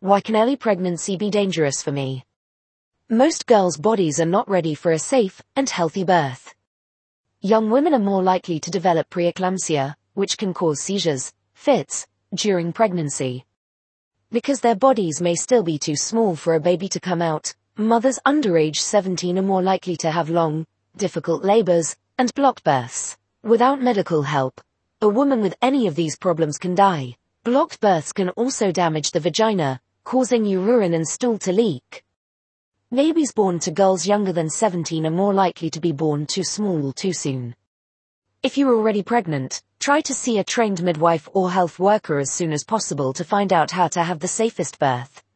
Why can early pregnancy be dangerous for me? Most girls' bodies are not ready for a safe and healthy birth. Young women are more likely to develop preeclampsia, which can cause seizures, fits, during pregnancy. Because their bodies may still be too small for a baby to come out, mothers under age 17 are more likely to have long, difficult labors, and blocked births. Without medical help, a woman with any of these problems can die. Blocked births can also damage the vagina, causing urine and stool to leak. Babies born to girls younger than 17 are more likely to be born too small too soon. If you're already pregnant, try to see a trained midwife or health worker as soon as possible to find out how to have the safest birth.